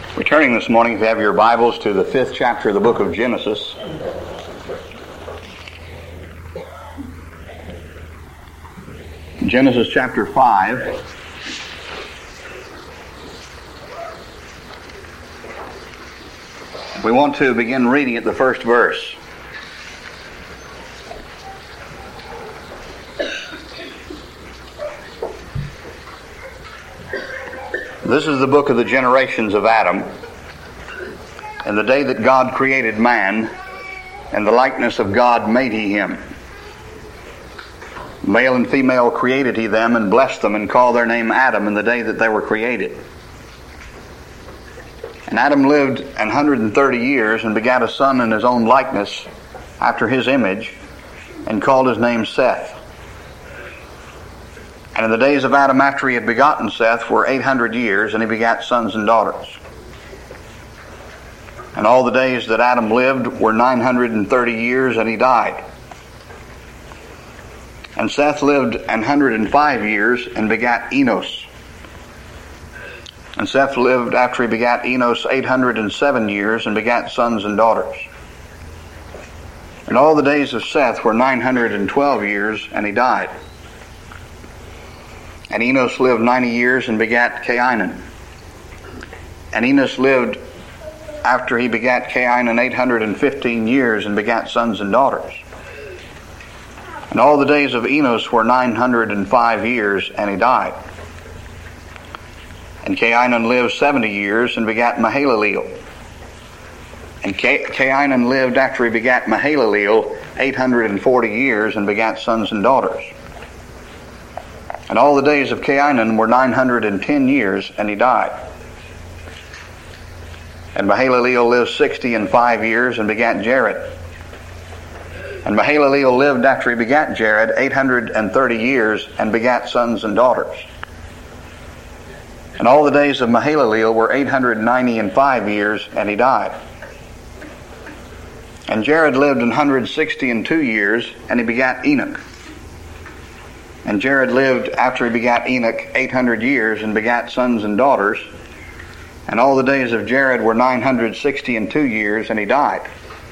We're turning this morning, if you have your Bibles, to the 5th chapter of the book of Genesis. Genesis chapter 5. We want to begin reading at the first verse. This is the book of the generations of Adam. In the day that God created man, in the likeness of God made he him. Male and female created he them, and blessed them, and called their name Adam in the day that they were created. And Adam lived 130 years, and begat a son in his own likeness, after his image, and called his name Seth. And in the days of Adam after he had begotten Seth were 800 years, and he begat sons and daughters. And all the days that Adam lived were 930 years, and he died. And Seth lived 105 years, and begat Enos. And Seth lived after he begat Enos 807 years, and begat sons and daughters. And all the days of Seth were 912 years, and he died. And Enos lived 90 years and begat Cainan. And Enos lived after he begat Cainan 815 years and begat sons and daughters. And all the days of Enos were 905 years, and he died. And Cainan lived 70 years and begat Mahalaleel. And Cainan lived after he begat Mahalaleel 840 years and begat sons and daughters. And all the days of Cainan were 910 years, and he died. And Mahalaleel lived 65 years and begat Jared. And Mahalaleel lived after he begat Jared 830 years and begat sons and daughters. And all the days of Mahalaleel were 895 years, and he died. And Jared lived 162 years, and he begat Enoch. And Jared lived after he begat Enoch 800 years and begat sons and daughters. And all the days of Jared were 962 years, and he died.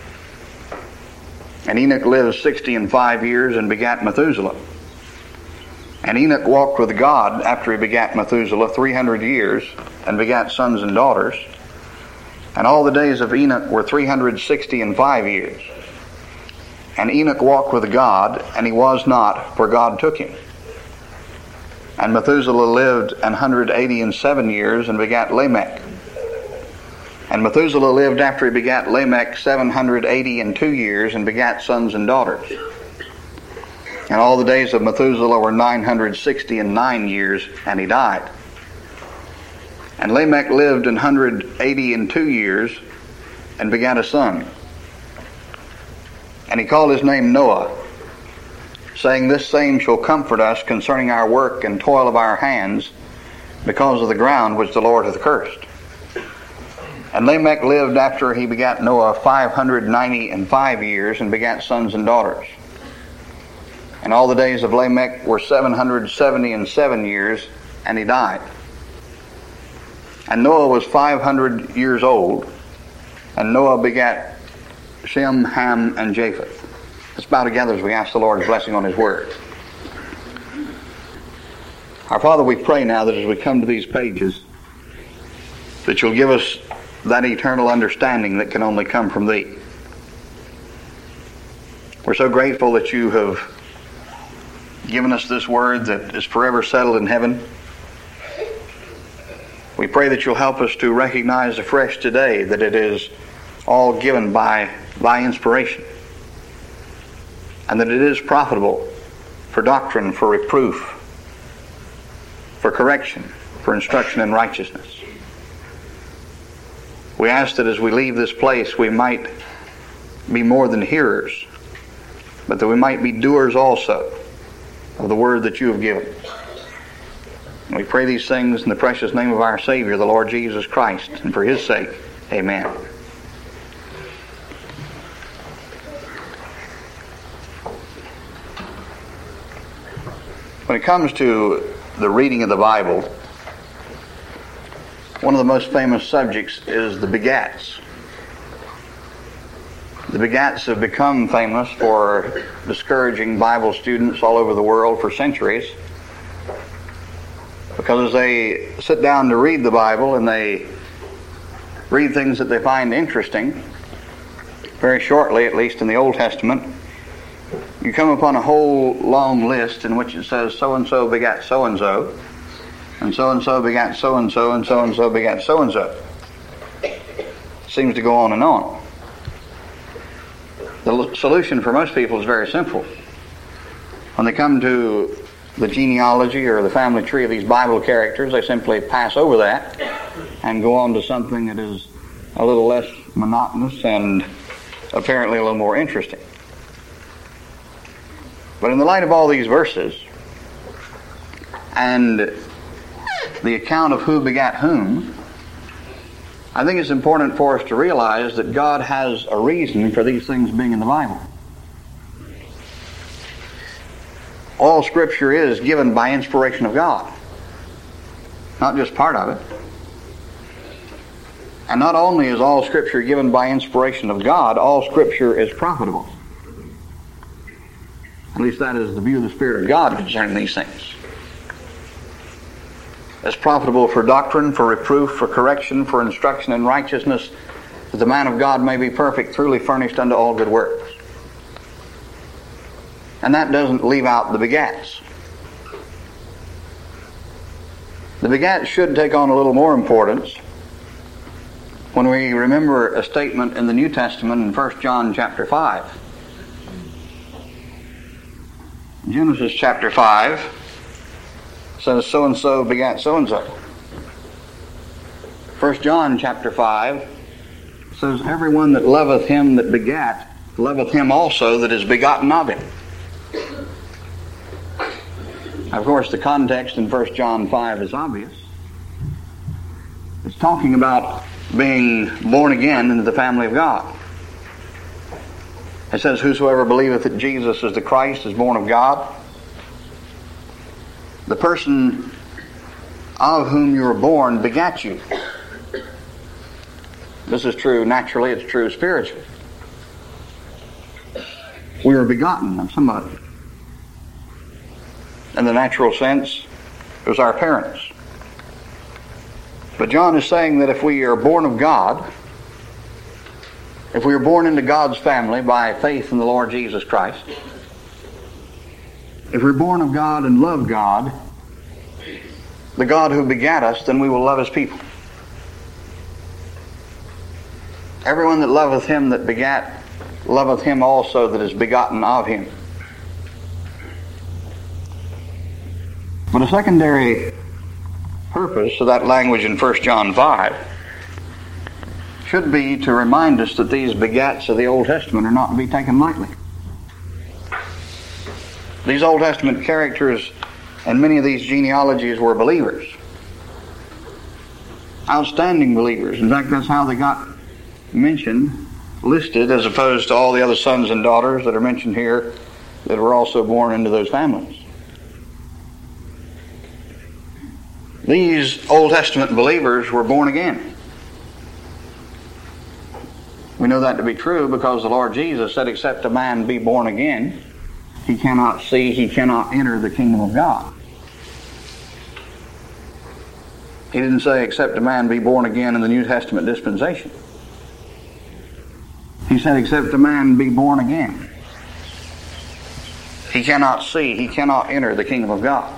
And Enoch lived 65 years and begat Methuselah. And Enoch walked with God after he begat Methuselah 300 years and begat sons and daughters. And all the days of Enoch were 365 years. And Enoch walked with God, and he was not, for God took him. And Methuselah lived 187 years and begat Lamech. And Methuselah lived after he begat Lamech 782 years and begat sons and daughters. And all the days of Methuselah were 969 years, and he died. And Lamech lived 182 years and begat a son. And he called his name Noah, saying, This same shall comfort us concerning our work and toil of our hands, because of the ground which the Lord hath cursed. And Lamech lived after he begat Noah 595 years, and begat sons and daughters. And all the days of Lamech were 777 years, and he died. And Noah was 500 years old, and Noah begat Shem, Ham, and Japheth. Let's bow together as we ask the Lord's blessing on his word. Our Father, we pray now that as we come to these pages, that you'll give us that eternal understanding that can only come from thee. We're so grateful that you have given us this word that is forever settled in heaven. We pray that you'll help us to recognize afresh today that it is all given by thy inspiration, and that it is profitable for doctrine, for reproof, for correction, for instruction in righteousness. We ask that as we leave this place we might be more than hearers, but that we might be doers also of the word that you have given. And we pray these things in the precious name of our Savior, the Lord Jesus Christ, and for his sake, amen. When it comes to the reading of the Bible, one of the most famous subjects is the begats. The begats have become famous for discouraging Bible students all over the world for centuries, because as they sit down to read the Bible and they read things that they find interesting, very shortly, at least in the Old Testament, you come upon a whole long list in which it says so-and-so begat so-and-so, and so-and-so begat so-and-so, and so-and-so begat so-and-so. Seems to go on and on. The solution for most people is very simple. When they come to the genealogy or the family tree of these Bible characters, they simply pass over that and go on to something that is a little less monotonous and apparently a little more interesting. But in the light of all these verses and the account of who begat whom, I think it's important for us to realize that God has a reason for these things being in the Bible. All Scripture is given by inspiration of God, not just part of it. And not only is all Scripture given by inspiration of God, all Scripture is profitable. At least that is the view of the Spirit of God concerning these things. It's profitable for doctrine, for reproof, for correction, for instruction in righteousness, that the man of God may be perfect, truly furnished unto all good works. And that doesn't leave out the begats. The begats should take on a little more importance when we remember a statement in the New Testament in 1 John chapter 5. Genesis chapter 5 says so-and-so begat so-and-so. 1 John chapter 5 says everyone that loveth him that begat loveth him also that is begotten of him. Of course, the context in 1 John 5 is obvious. It's talking about being born again into the family of God. It says, whosoever believeth that Jesus is the Christ is born of God. The person of whom you were born begat you. This is true naturally, it's true spiritually. We were begotten of somebody. In the natural sense, it was our parents. But John is saying that if we are born of God, if we are born into God's family by faith in the Lord Jesus Christ, if we're born of God and love God, the God who begat us, then we will love His people. Everyone that loveth Him that begat, loveth Him also that is begotten of Him. But a secondary purpose of that language in 1 John 5 should be to remind us that these begats of the Old Testament are not to be taken lightly. These Old Testament characters and many of these genealogies were believers. Outstanding believers. In fact, that's how they got mentioned, listed, as opposed to all the other sons and daughters that are mentioned here that were also born into those families. These Old Testament believers were born again. We know that to be true because the Lord Jesus said, except a man be born again, he cannot see, he cannot enter the kingdom of God. He didn't say, except a man be born again in the New Testament dispensation. He said, except a man be born again, he cannot see, he cannot enter the kingdom of God.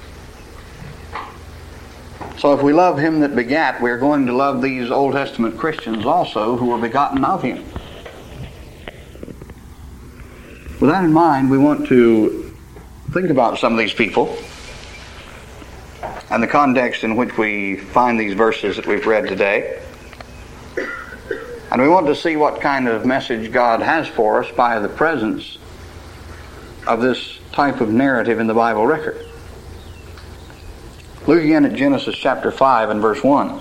So if we love Him that begat, we're going to love these Old Testament Christians also who were begotten of Him. With that in mind, we want to think about some of these people and the context in which we find these verses that we've read today. And we want to see what kind of message God has for us by the presence of this type of narrative in the Bible record. Look again at Genesis chapter 5 and verse 1.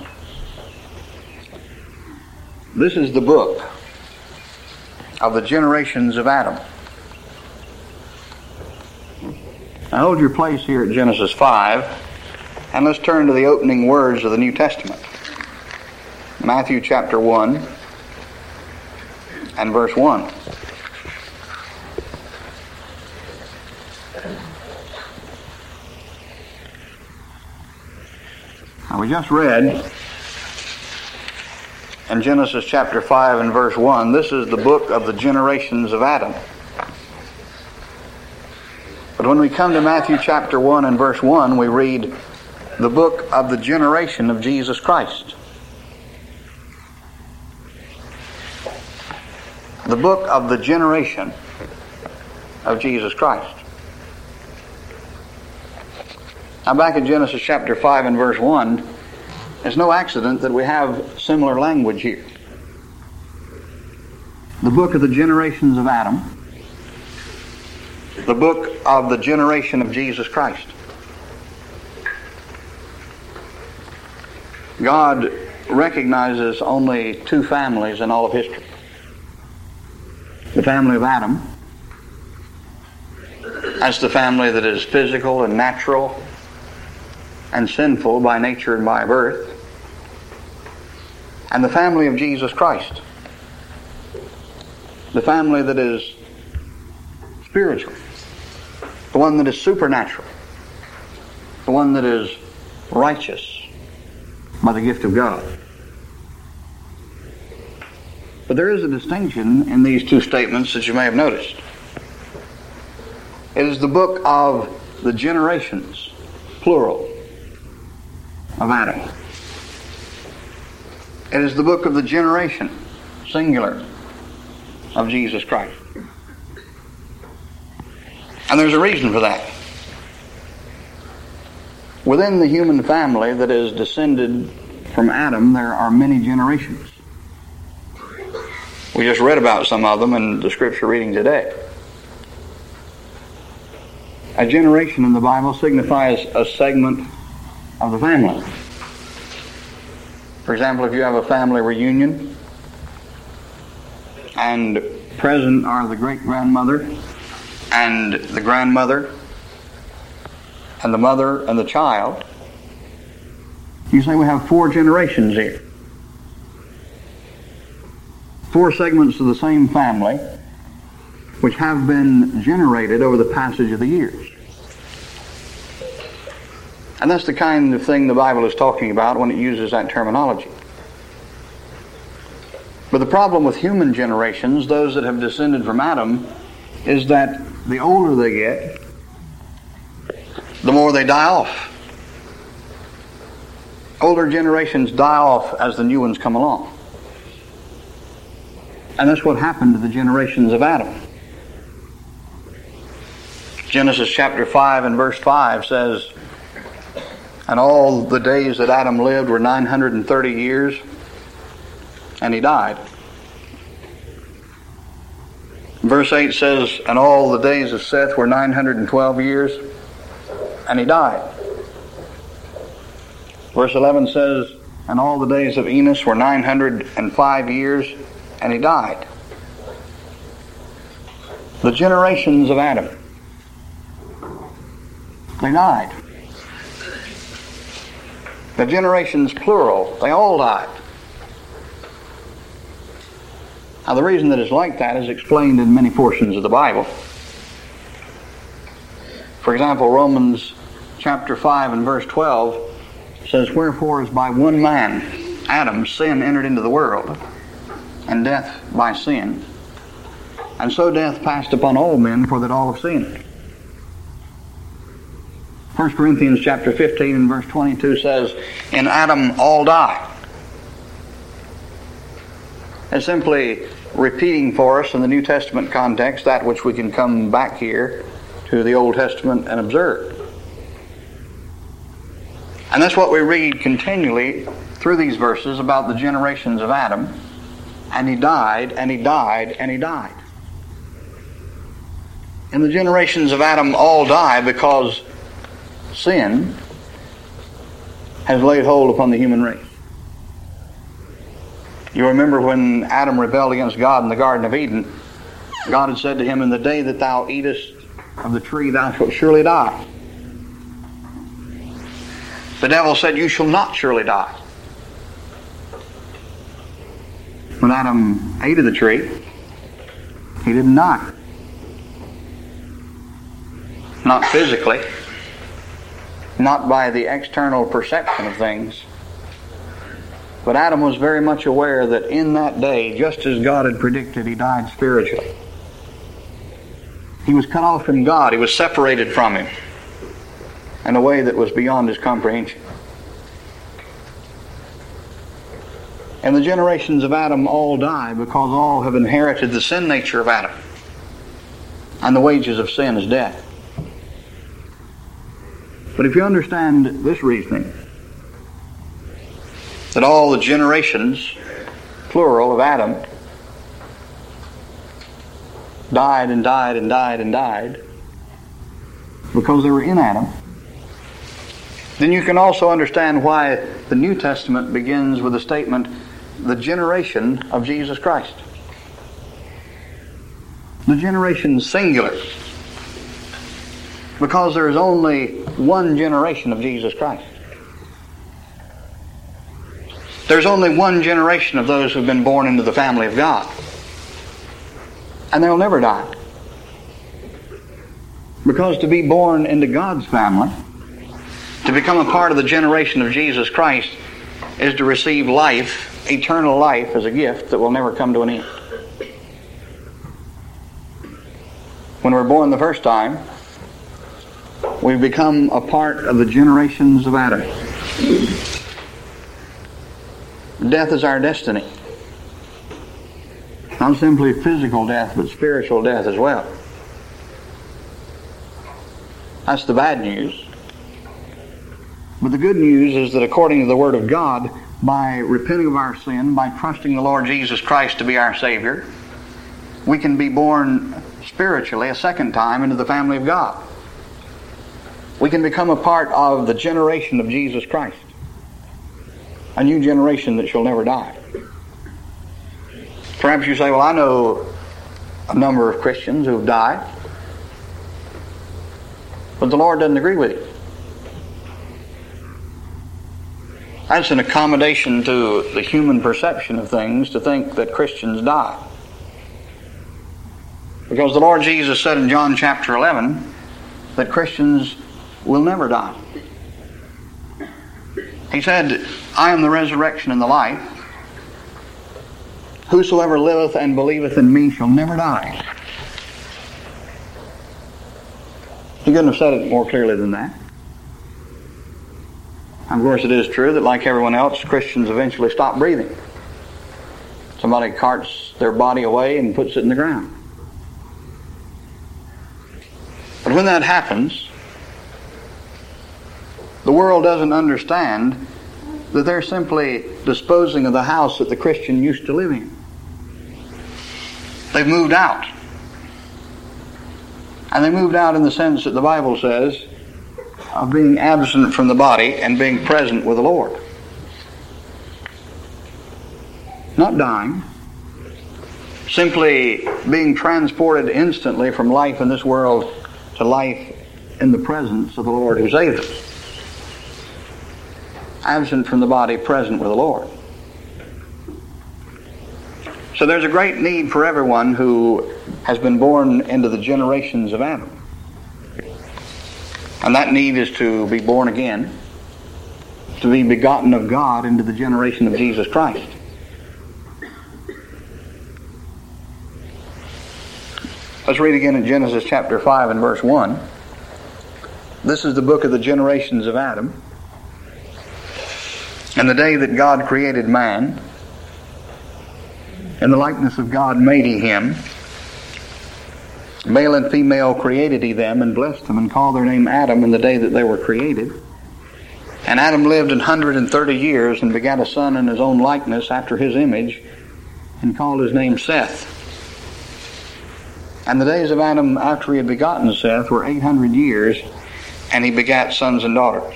This is the book of the generations of Adam. Now hold your place here at Genesis 5, and let's turn to the opening words of the New Testament. Matthew chapter 1 and verse 1. Now, we just read in Genesis chapter 5 and verse 1, this is the book of the generations of Adam. But when we come to Matthew chapter 1 and verse 1, we read the book of the generation of Jesus Christ. The book of the generation of Jesus Christ. Now, back in Genesis chapter 5 and verse 1, it's no accident that we have similar language here. The book of the generations of Adam. The book of the generation of Jesus Christ. God recognizes only two families in all of history. The family of Adam as the family that is physical and natural and sinful by nature and by birth, and the family of Jesus Christ, the family that is spiritual, the one that is supernatural, the one that is righteous by the gift of God. But there is a distinction in these two statements that you may have noticed. It is the book of the generations, plural, of Adam. It is the book of the generation, singular, of Jesus Christ. And there's a reason for that. Within the human family that is descended from Adam, there are many generations. We just read about some of them in the scripture reading today. A generation in the Bible signifies a segment of the family. For example, if you have a family reunion and present are the great-grandmother and the grandmother and the mother and the child, you say we have 4 generations here. 4 segments of the same family which have been generated over the passage of the years. And that's the kind of thing the Bible is talking about when it uses that terminology. But the problem with human generations, those that have descended from Adam, is that the older they get, the more they die off. Older generations die off as the new ones come along. And that's what happened to the generations of Adam. Genesis chapter 5 and verse 5 says, and all the days that Adam lived were 930 years, and he died. Verse 8 says, and all the days of Seth were 912 years, and he died. Verse 11 says, and all the days of Enos were 905 years, and he died. The generations of Adam, they died. The generations, plural, they all died. Now, the reason that it's like that is explained in many portions of the Bible. For example, Romans chapter 5 and verse 12 says, wherefore as by one man, Adam, sin entered into the world, and death by sin. And so death passed upon all men, for that all have sinned. 1 Corinthians chapter 15 and verse 22 says, in Adam all die. It's simply repeating for us in the New Testament context that which we can come back here to the Old Testament and observe. And that's what we read continually through these verses about the generations of Adam. And he died, and he died, and he died. And the generations of Adam all die because sin has laid hold upon the human race. You remember when Adam rebelled against God in the Garden of Eden, God had said to him, in the day that thou eatest of the tree, thou shalt surely die. The devil said, you shall not surely die. When Adam ate of the tree, he didn't die. Not physically, not by the external perception of things, but Adam was very much aware that in that day, just as God had predicted, he died spiritually. He was cut off from God. He was separated from Him in a way that was beyond his comprehension. And the generations of Adam all die because all have inherited the sin nature of Adam. And the wages of sin is death. But if you understand this reasoning, that all the generations, plural, of Adam died and died and died and died because they were in Adam, then you can also understand why the New Testament begins with the statement, the generation of Jesus Christ. The generation singular. Because there is only one generation of Jesus Christ. There's only one generation of those who have been born into the family of God. And they'll never die. Because to be born into God's family, to become a part of the generation of Jesus Christ, is to receive life, eternal life, as a gift that will never come to an end. When we're born the first time, we become a part of the generations of Adam. Death is our destiny. Not simply physical death, but spiritual death as well. That's the bad news. But the good news is that according to the Word of God, by repenting of our sin, by trusting the Lord Jesus Christ to be our Savior, we can be born spiritually a second time into the family of God. We can become a part of the generation of Jesus Christ. A new generation that shall never die. Perhaps you say, well, I know a number of Christians who have died, but the Lord doesn't agree with you. That's an accommodation to the human perception of things to think that Christians die. Because the Lord Jesus said in John chapter 11 that Christians will never die. He said, I am the resurrection and the life. Whosoever liveth and believeth in me shall never die. He couldn't have said it more clearly than that. Of course, it is true that like everyone else, Christians eventually stop breathing. Somebody carts their body away and puts it in the ground. But when that happens, the world doesn't understand that they're simply disposing of the house that the Christian used to live in. They've moved out. And they moved out in the sense that the Bible says of being absent from the body and being present with the Lord. Not dying. Simply being transported instantly from life in this world to life in the presence of the Lord who saved us. Absent from the body, present with the Lord. So there's a great need for everyone who has been born into the generations of Adam. And that need is to be born again, to be begotten of God into the generation of Jesus Christ. Let's read again in Genesis chapter 5 and verse 1. This is the book of the generations of Adam. And the day that God created man, in the likeness of God made he him. Male and female created he them, and blessed them, and called their name Adam in the day that they were created. And Adam lived 130 years, and begat a son in his own likeness after his image, and called his name Seth. And the days of Adam after he had begotten Seth were 800 years, and he begat sons and daughters.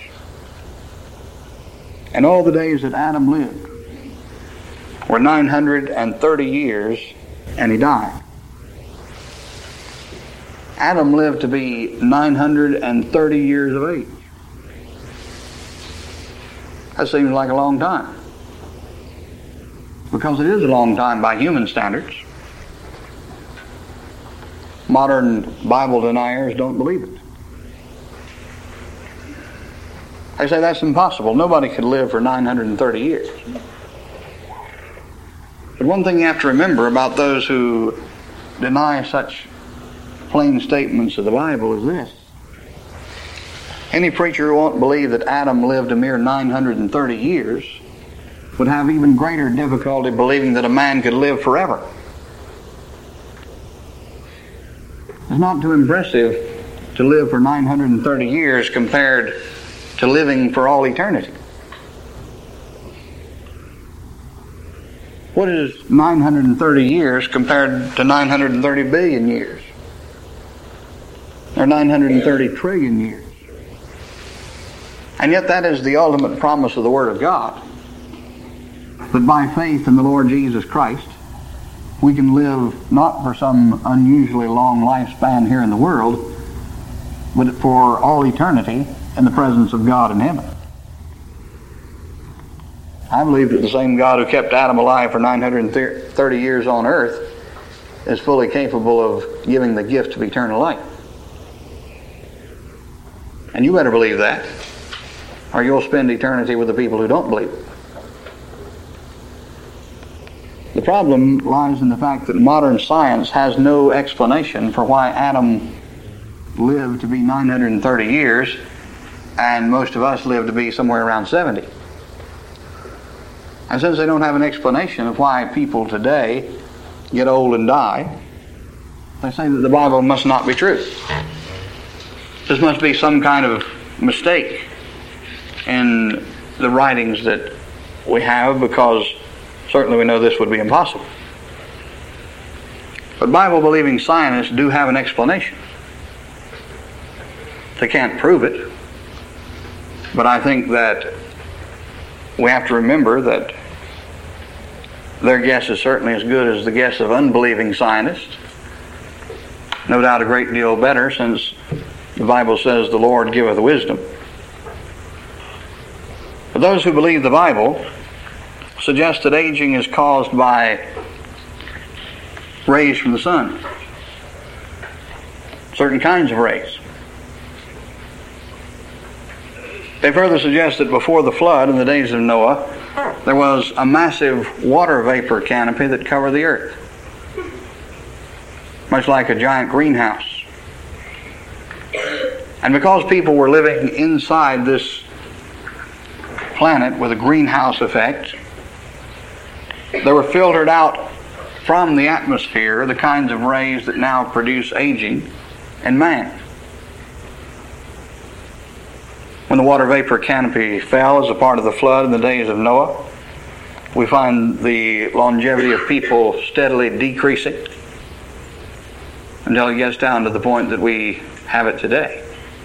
And all the days that Adam lived were 930 years, and he died. Adam lived to be 930 years of age. That seems like a long time. because it is a long time by human standards. Modern Bible deniers don't believe it. They say that's impossible. Nobody could live for 930 years. But one thing you have to remember about those who deny such plain statements of the Bible is this. Any preacher who won't believe that Adam lived a mere 930 years would have even greater difficulty believing that a man could live forever. It's not too impressive to live for 930 years compared to living for all eternity. What is 930 years compared to 930 billion years? Or 930 trillion years? And yet that is the ultimate promise of the Word of God. That by faith in the Lord Jesus Christ, we can live not for some unusually long lifespan here in the world, but for all eternity in the presence of God in heaven. I believe that the same God who kept Adam alive for 930 years on earth is fully capable of giving the gift of eternal life. And you better believe that, or you'll spend eternity with the people who don't believe it. The problem lies in the fact that modern science has no explanation for why Adam lived to be 930 years and most of us live to be somewhere around 70. And since they don't have an explanation of why people today get old and die, they say that the Bible must not be true. This must be some kind of mistake in the writings that we have, because certainly we know this would be impossible. But Bible-believing scientists do have an explanation. They can't prove it, but I think that we have to remember that their guess is certainly as good as the guess of unbelieving scientists. No doubt a great deal better, since the Bible says the Lord giveth wisdom. But those who believe the Bible suggest that aging is caused by rays from the sun. Certain kinds of rays. They further suggest that before the flood, in the days of Noah, there was a massive water vapor canopy that covered the earth, much like a giant greenhouse. And because people were living inside this planet with a greenhouse effect, they were filtered out from the atmosphere the kinds of rays that now produce aging in man. When the water vapor canopy fell as a part of the flood in the days of Noah, we find the longevity of people steadily decreasing until it gets down to the point that we have it today.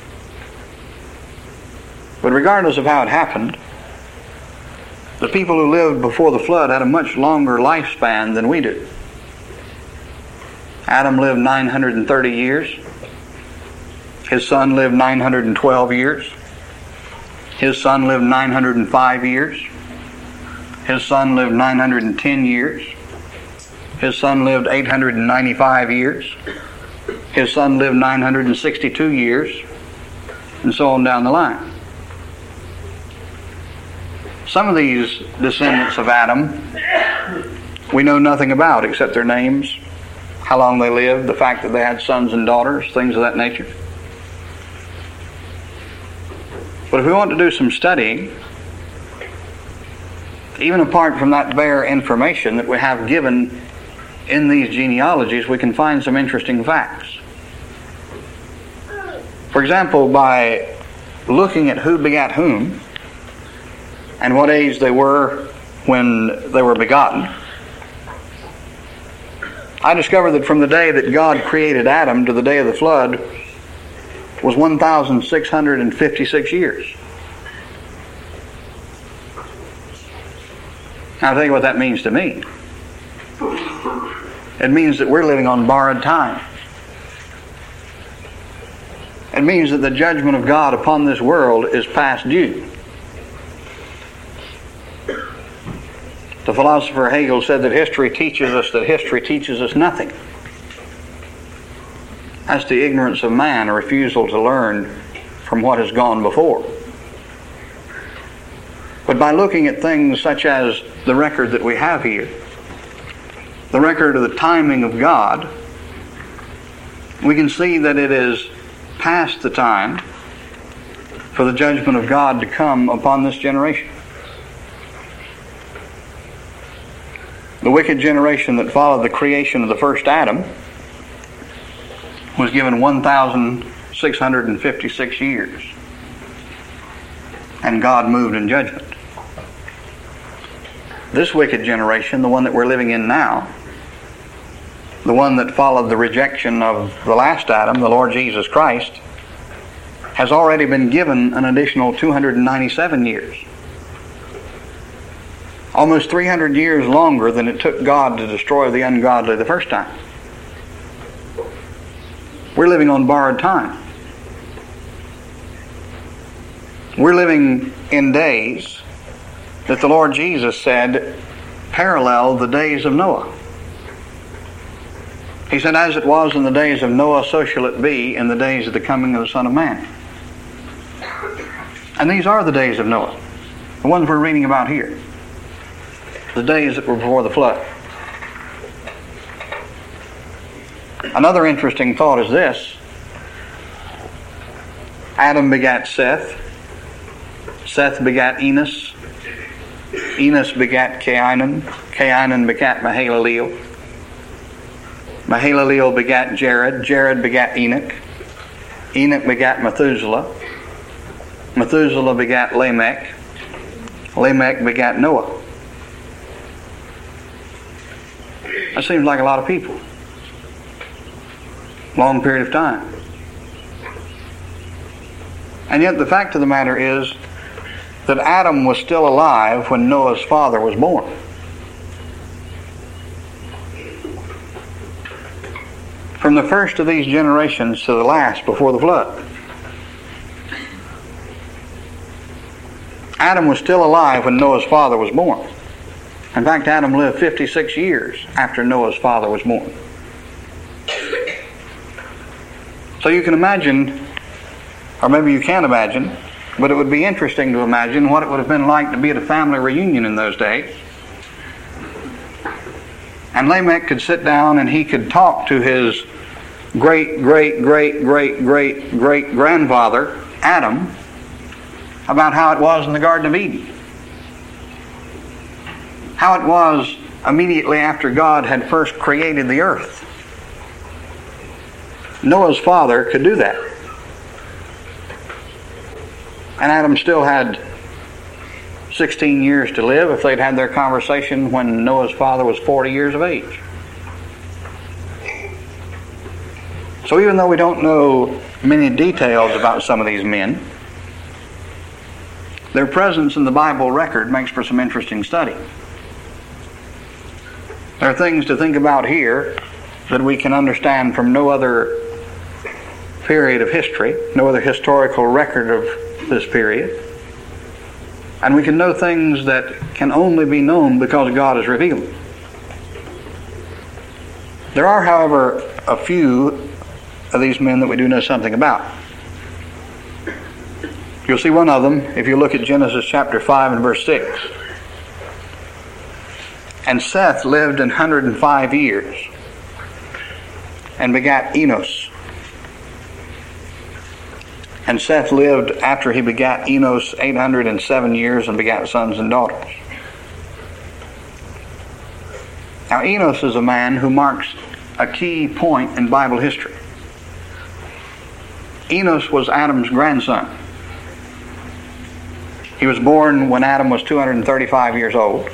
But regardless of how it happened, the people who lived before the flood had a much longer lifespan than we do. Adam lived 930 years. His son lived 912 years. His son lived 905 years. His son lived 910 years. His son lived 895 years. His son lived 962 years. And so on down the line. Some of these descendants of Adam we know nothing about except their names, how long they lived, the fact that they had sons and daughters, things of that nature. But if we want to do some studying, even apart from that bare information that we have given in these genealogies, we can find some interesting facts. For example, by looking at who begat whom and what age they were when they were begotten, I discovered that from the day that God created Adam to the day of the flood was 1,656 years. Now, I'll tell you what that means to me. It means that we're living on borrowed time. It means that the judgment of God upon this world is past due. The philosopher Hegel said that history teaches us nothing. That's the ignorance of man, a refusal to learn from what has gone before. But by looking at things such as the record that we have here, the record of the timing of God, we can see that it is past the time for the judgment of God to come upon this generation. The wicked generation that followed the creation of the first Adam was given 1,656 years, and God moved in judgment. This wicked generation, the one that we're living in now, the one that followed the rejection of the last Adam, the Lord Jesus Christ, has already been given an additional 297 years. Almost 300 years longer than it took God to destroy the ungodly the first time. We're living on borrowed time. We're living in days that the Lord Jesus said parallel the days of Noah. He said, as it was in the days of Noah, so shall it be in the days of the coming of the Son of Man. And these are the days of Noah, the ones we're reading about here. The days that were before the flood. Another interesting thought is this. Adam begat Seth. Seth begat Enos. Enos begat Cainan. Cainan begat Mahalaleel. Mahalaleel begat Jared. Jared begat Enoch. Enoch begat Methuselah. Methuselah begat Lamech. Lamech begat Noah. That seems like a lot of people. Long period of time. And yet the fact of the matter is that Adam was still alive when Noah's father was born. From the first of these generations to the last before the flood, Adam was still alive when Noah's father was born. In fact, Adam lived 56 years after Noah's father was born. So you can imagine, or maybe you can't imagine, but it would be interesting to imagine what it would have been like to be at a family reunion in those days. And Lamech could sit down and he could talk to his great-great-great-great-great-grandfather, Adam, about how it was in the Garden of Eden. How it was immediately after God had first created the earth. Noah's father could do that. And Adam still had 16 years to live if they'd had their conversation when Noah's father was 40 years of age. So even though we don't know many details about some of these men, their presence in the Bible record makes for some interesting study. There are things to think about here that we can understand from no other period of history, no other historical record of this period. And we can know things that can only be known because God has revealed them. There are, however, a few of these men that we do know something about. You'll see one of them if you look at Genesis chapter 5 and verse 6. And Seth lived 105 years and begat Enos. And Seth lived after he begat Enos 807 years and begat sons and daughters. Now Enos is a man who marks a key point in Bible history. Enos was Adam's grandson. He was born when Adam was 235 years old,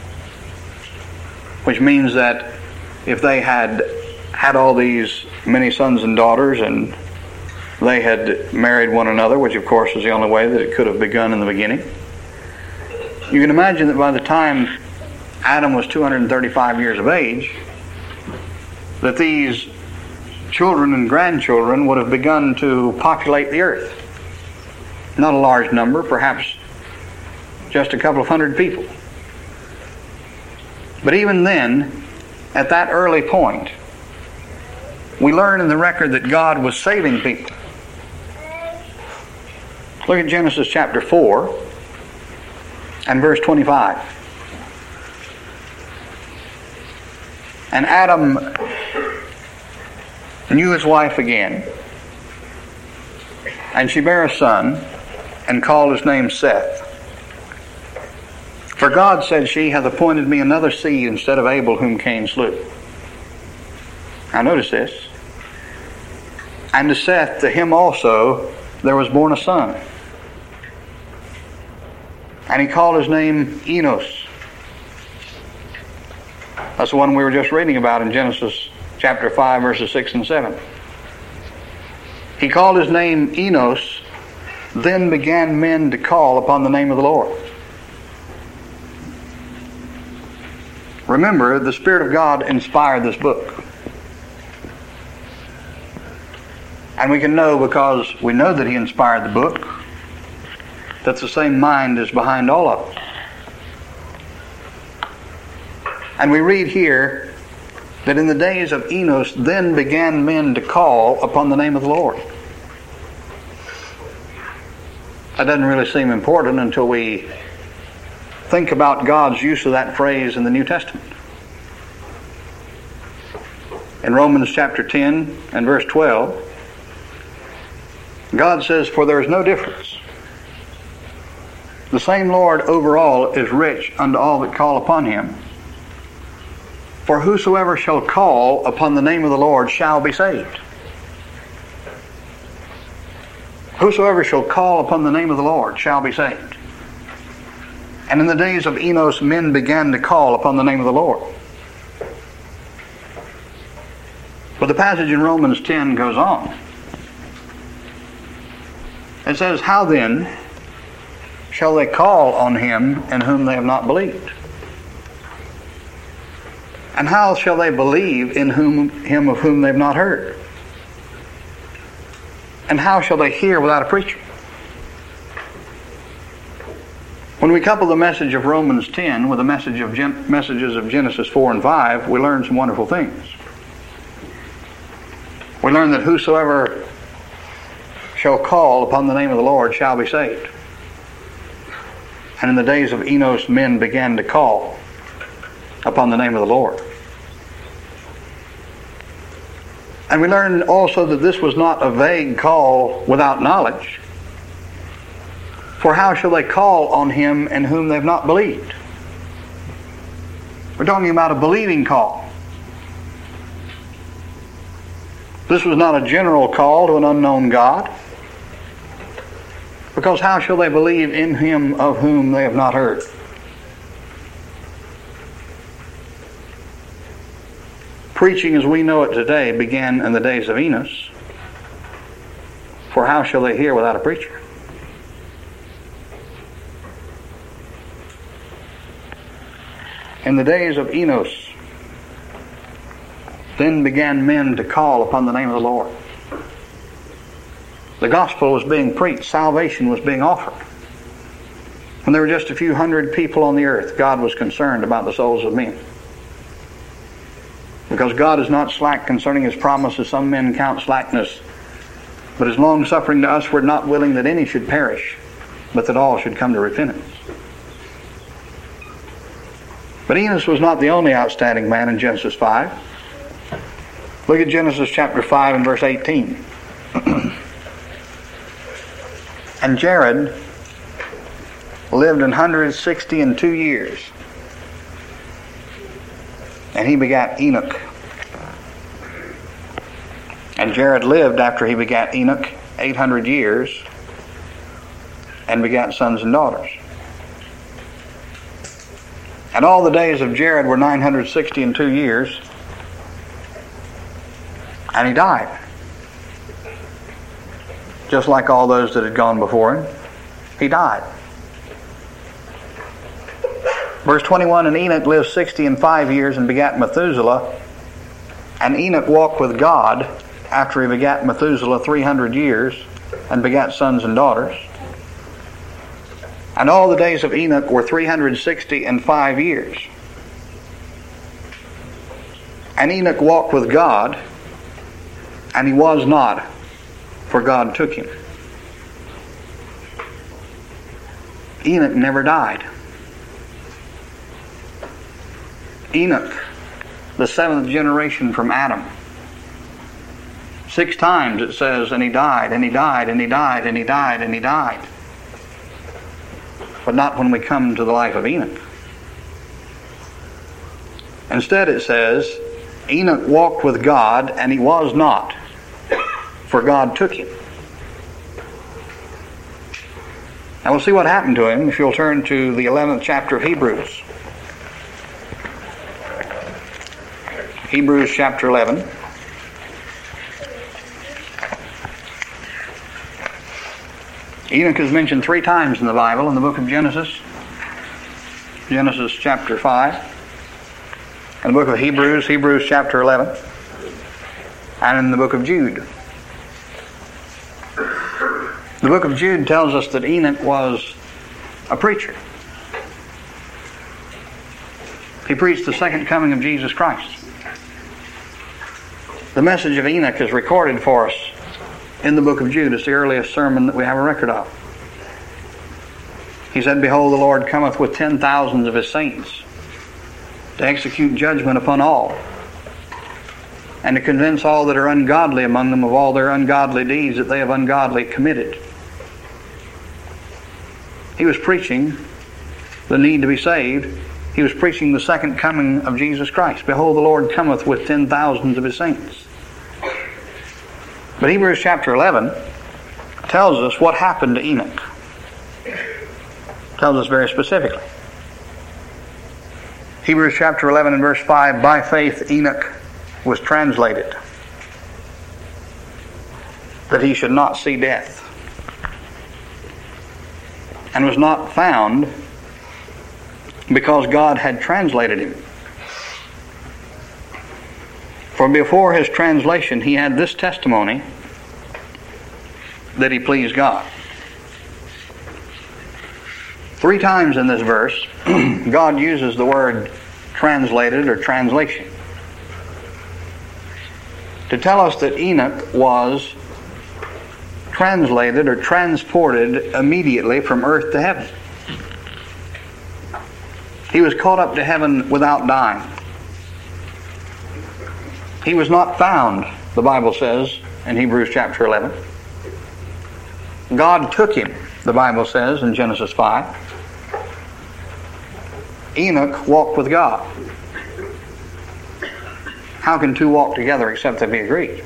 which means that if they had all these many sons and daughters and they had married one another, which of course is the only way that it could have begun in the beginning, you can imagine that by the time Adam was 235 years of age, that these children and grandchildren would have begun to populate the earth. Not a large number, perhaps just a couple of hundred people. But even then, at that early point, we learn in the record that God was saving people. Look at Genesis chapter 4 and verse 25. And Adam knew his wife again, and she bare a son, and called his name Seth. For God, said she, hath appointed me another seed instead of Abel whom Cain slew. Now notice this. And to Seth, to him also, there was born a son. And he called his name Enos. That's the one we were just reading about in Genesis chapter 5, verses 6 and 7. He called his name Enos. Then began men to call upon the name of the Lord. Remember, the Spirit of God inspired this book. And we can know, because we know that He inspired the book, that the same mind is behind all of it. And we read here that in the days of Enos, then began men to call upon the name of the Lord. That doesn't really seem important until we think about God's use of that phrase in the New Testament. In Romans chapter 10 and verse 12, God says, for there is no difference. The same Lord over all is rich unto all that call upon Him. For whosoever shall call upon the name of the Lord shall be saved. Whosoever shall call upon the name of the Lord shall be saved. And in the days of Enos, men began to call upon the name of the Lord. But the passage in Romans 10 goes on. It says, how then shall they call on Him in whom they have not believed? And how shall they believe in Him of whom they have not heard? And how shall they hear without a preacher? When we couple the message of Romans 10 with the messages of Genesis 4 and 5, we learn some wonderful things. We learn that whosoever shall call upon the name of the Lord shall be saved. And in the days of Enos, men began to call upon the name of the Lord. And we learn also that this was not a vague call without knowledge. For how shall they call on Him in whom they have not believed? We're talking about a believing call. This was not a general call to an unknown God. Because how shall they believe in Him of whom they have not heard? Preaching as we know it today began in the days of Enos. For how shall they hear without a preacher? In the days of Enos, then began men to call upon the name of the Lord. The gospel was being preached. Salvation was being offered. When there were just a few hundred people on the earth, God was concerned about the souls of men. Because God is not slack concerning His promise, as some men count slackness, but is long-suffering to us, for not willing that any should perish, but that all should come to repentance. But Enos was not the only outstanding man in Genesis 5. Look at Genesis chapter 5 and verse 18. And Jared lived 162 years, and he begat Enoch. And Jared lived after he begat Enoch 800 years, and begat sons and daughters. And all the days of Jared were 962 years, and he died. Just like all those that had gone before him, he died. Verse 21, and Enoch lived 65 years and begat Methuselah. And Enoch walked with God after he begat Methuselah 300 years and begat sons and daughters. And all the days of Enoch were 365 years. And Enoch walked with God, and he was not, for God took him. Enoch never died. Enoch, the seventh generation from Adam. 6 times it says, and he died, and he died, and he died, and he died, and he died. But not when we come to the life of Enoch. Instead it says, Enoch walked with God, and he was not, for God took him. Now we'll see what happened to him if you'll turn to the 11th chapter of Hebrews. Hebrews chapter 11. Enoch is mentioned 3 times in the Bible in the book of Genesis. Genesis chapter 5. In the book of Hebrews, Hebrews chapter 11. And in the book of Jude. The book of Jude tells us that Enoch was a preacher. He preached the second coming of Jesus Christ. The message of Enoch is recorded for us in the book of Jude. It's the earliest sermon that we have a record of. He said, Behold, the Lord cometh with 10,000s of his saints to execute judgment upon all, and to convince all that are ungodly among them of all their ungodly deeds that they have ungodly committed. He was preaching the need to be saved. He was preaching the second coming of Jesus Christ. Behold, the Lord cometh with 10,000s of his saints. But Hebrews chapter 11 tells us what happened to Enoch. Tells us very specifically. Hebrews chapter 11 and verse 5, By faith Enoch was translated, that he should not see death, and was not found, because God had translated him. For before his translation he had this testimony, that he pleased God. 3 times in this verse, God uses the word translated or translation to tell us that Enoch was translated or transported immediately from earth to heaven. He was caught up to heaven without dying. He was not found, the Bible says in Hebrews chapter 11. God took him, the Bible says in Genesis 5. Enoch walked with God. How can 2 walk together except they be agreed?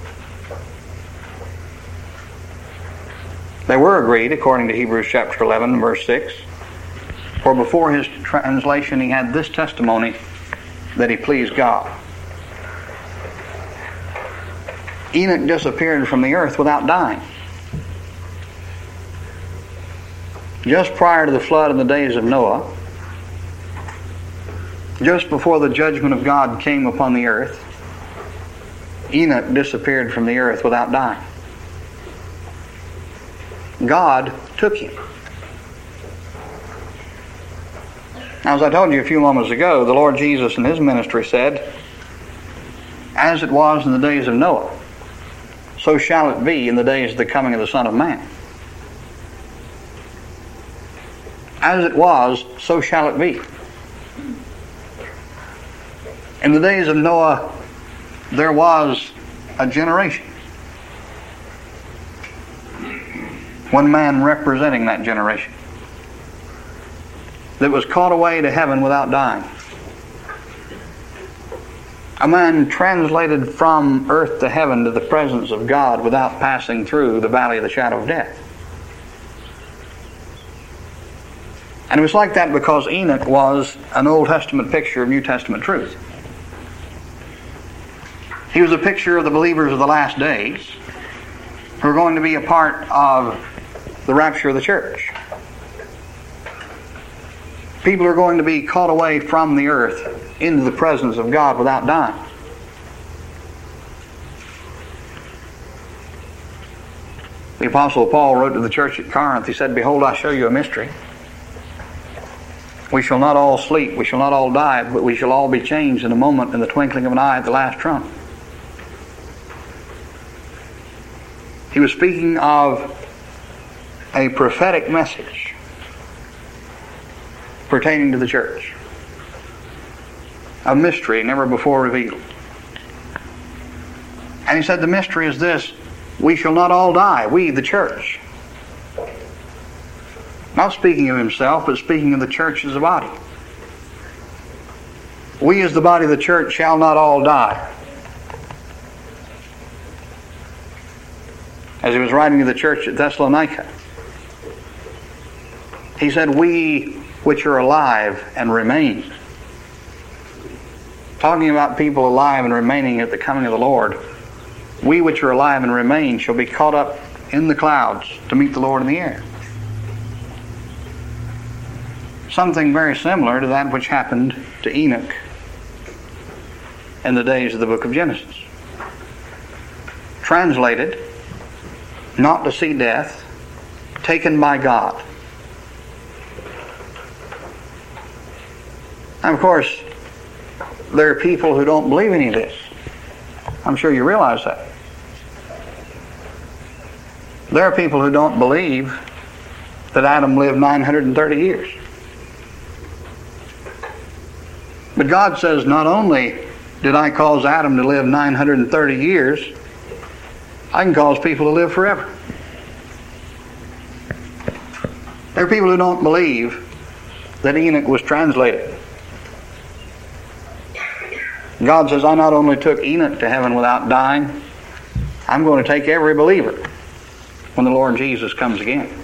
They were agreed according to Hebrews chapter 11 verse 6. For before his translation he had this testimony, that he pleased God. Enoch disappeared from the earth without dying. Just prior to the flood in the days of Noah, just before the judgment of God came upon the earth, Enoch disappeared from the earth without dying. God took him. Now, as I told you a few moments ago, the Lord Jesus in his ministry said, As it was in the days of Noah, so shall it be in the days of the coming of the Son of Man. As it was, so shall it be. In the days of Noah, there was a generation. One man representing that generation that was caught away to heaven without dying. A man translated from earth to heaven to the presence of God without passing through the valley of the shadow of death. And it was like that because Enoch was an Old Testament picture of New Testament truth. He was a picture of the believers of the last days who are going to be a part of the rapture of the church. People are going to be caught away from the earth into the presence of God without dying. The Apostle Paul wrote to the church at Corinth, he said, Behold, I show you a mystery. We shall not all sleep, we shall not all die, but we shall all be changed in a moment, in the twinkling of an eye, at the last trump. He was speaking of a prophetic message pertaining to the church. A mystery never before revealed. And he said the mystery is this: we shall not all die, we, the church. Not speaking of himself, but speaking of the church as a body. We as the body of the church shall not all die. As he was writing to the church at Thessalonica, he said, we which are alive and remain. Talking about people alive and remaining at the coming of the Lord. We which are alive and remain shall be caught up in the clouds to meet the Lord in the air. Something very similar to that which happened to Enoch in the days of the book of Genesis. Translated, not to see death, taken by God. And of course, there are people who don't believe any of this. I'm sure you realize that. There are people who don't believe that Adam lived 930 years. But God says, not only did I cause Adam to live 930 years, I can cause people to live forever. There are people who don't believe that Enoch was translated. God says, I not only took Enoch to heaven without dying, I'm going to take every believer when the Lord Jesus comes again.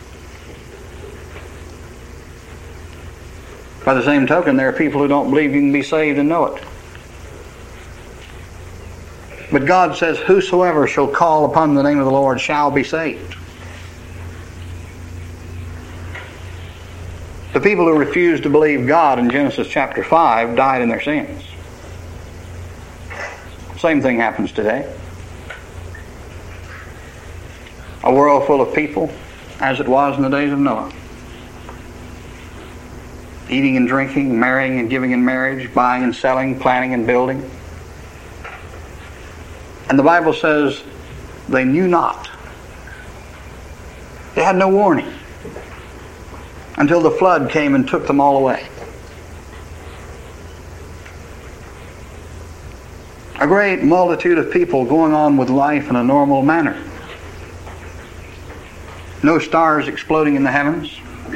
By the same token, there are people who don't believe you can be saved and know it. But God says, whosoever shall call upon the name of the Lord shall be saved. The people who refused to believe God in Genesis chapter 5 died in their sins. Same thing happens today. A world full of people, as it was in the days of Noah. Eating and drinking, marrying and giving in marriage, buying and selling, planning and building. And the Bible says they knew not. They had no warning until the flood came and took them all away. A great multitude of people going on with life in a normal manner. No stars exploding in the heavens.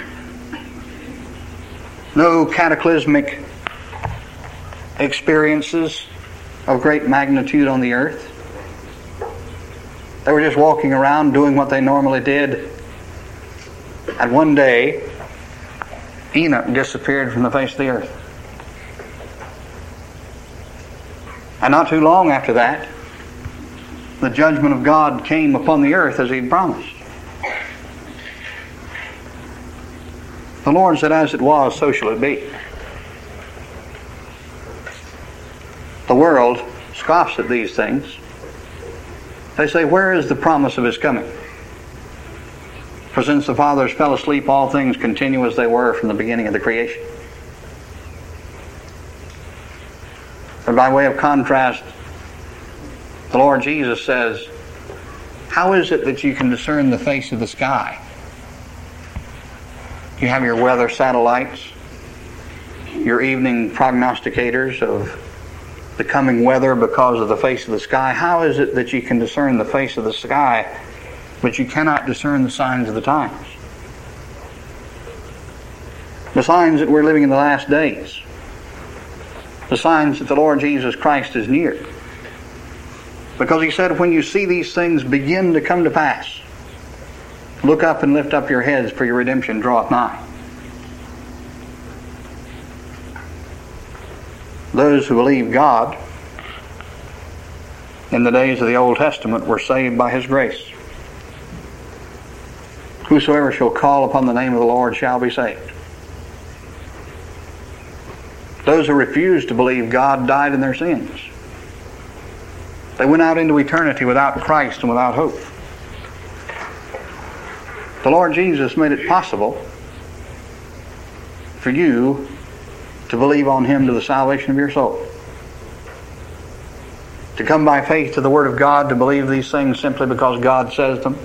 No cataclysmic experiences of great magnitude on the earth. They were just walking around doing what they normally did. And one day, Enoch disappeared from the face of the earth. And not too long after that, the judgment of God came upon the earth as He'd promised. The Lord said, as it was, so shall it be. The world scoffs at these things. They say, where is the promise of His coming? For since the fathers fell asleep, all things continue as they were from the beginning of the creation. But by way of contrast, the Lord Jesus says, how is it that you can discern the face of the sky? You have your weather satellites, your evening prognosticators of the coming weather because of the face of the sky. How is it that you can discern the face of the sky, but you cannot discern the signs of the times? The signs that we're living in the last days. The signs that the Lord Jesus Christ is near. Because He said, when you see these things begin to come to pass, look up and lift up your heads, for your redemption draweth nigh. Those who believe God in the days of the Old Testament were saved by His grace. Whosoever shall call upon the name of the Lord shall be saved. Those who refused to believe God died in their sins. They went out into eternity without Christ and without hope. The Lord Jesus made it possible for you to believe on Him to the salvation of your soul. To come by faith to the Word of God, to believe these things simply because God says them.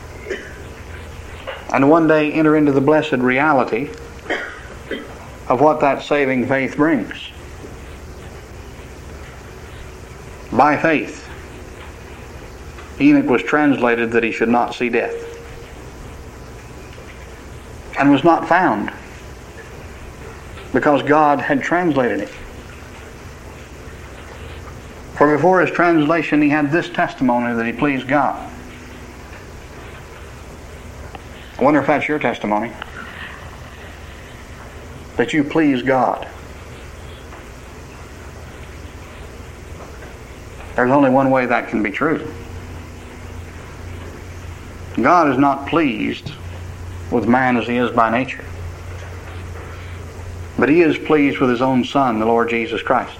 And one day enter into the blessed reality of what that saving faith brings. By faith, Enoch was translated that he should not see death, and was not found, because God had translated him. For before his translation he had this testimony that he pleased God. I wonder if that's your testimony, that you please God. There's only one way that can be true. God is not pleased with man as he is by nature, but he is pleased with his own Son, the Lord Jesus Christ.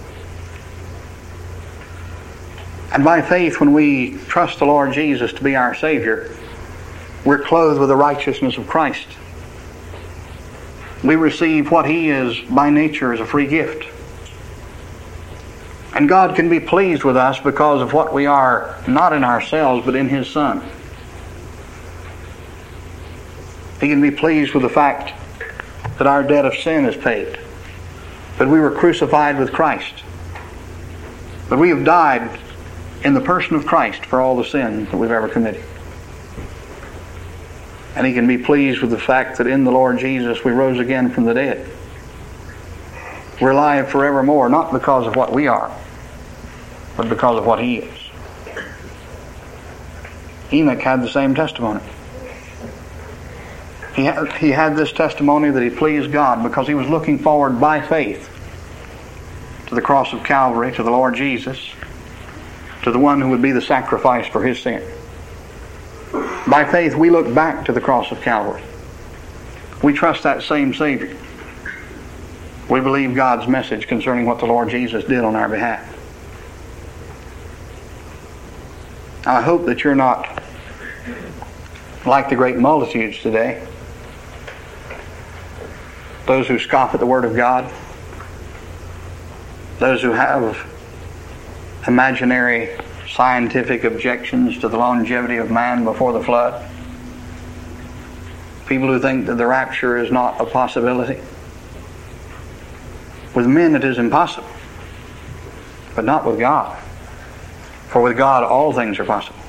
And by faith, when we trust the Lord Jesus to be our Savior, we're clothed with the righteousness of Christ. We receive what He is by nature as a free gift. And God can be pleased with us because of what we are, not in ourselves, but in His Son. He can be pleased with the fact that our debt of sin is paid, that we were crucified with Christ, that we have died in the person of Christ for all the sin that we've ever committed. And He can be pleased with the fact that in the Lord Jesus we rose again from the dead. We're alive forevermore, not because of what we are, but because of what He is. Enoch had the same testimony. He had this testimony that he pleased God because he was looking forward by faith to the cross of Calvary, to the Lord Jesus, to the one who would be the sacrifice for his sin. By faith, we look back to the cross of Calvary. We trust that same Savior. We believe God's message concerning what the Lord Jesus did on our behalf. I hope that you're not like the great multitudes today, those who scoff at the Word of God, those who have imaginary scientific objections to the longevity of man before the flood, people who think that the rapture is not a possibility. With men it is impossible, but not with God. For with God all things are possible.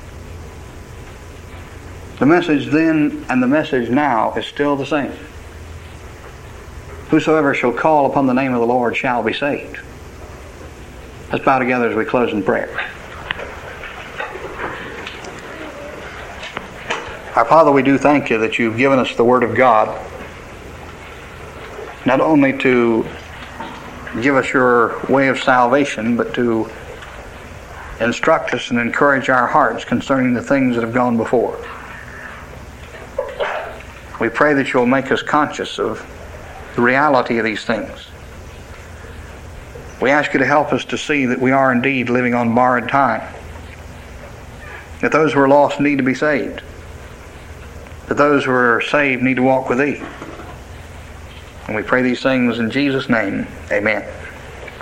The message then and the message now is still the same. Whosoever shall call upon the name of the Lord shall be saved. Let's bow together as we close in prayer. Our Father, we do thank You that You've given us the Word of God, not only to give us Your way of salvation, but to instruct us and encourage our hearts concerning the things that have gone before. We pray that You'll make us conscious of the reality of these things. We ask You to help us to see that we are indeed living on borrowed time, that those who are lost need to be saved, that those who are saved need to walk with Thee. And we pray these things in Jesus' name. Amen.